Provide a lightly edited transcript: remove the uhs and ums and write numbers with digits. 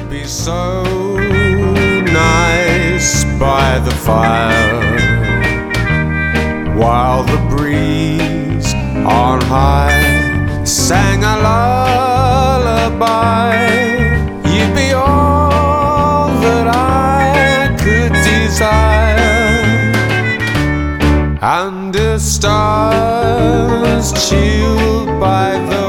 be so nice by the fire, while the breeze on high sang a lullaby. You'd be all that I could desire, and if stars chilled by the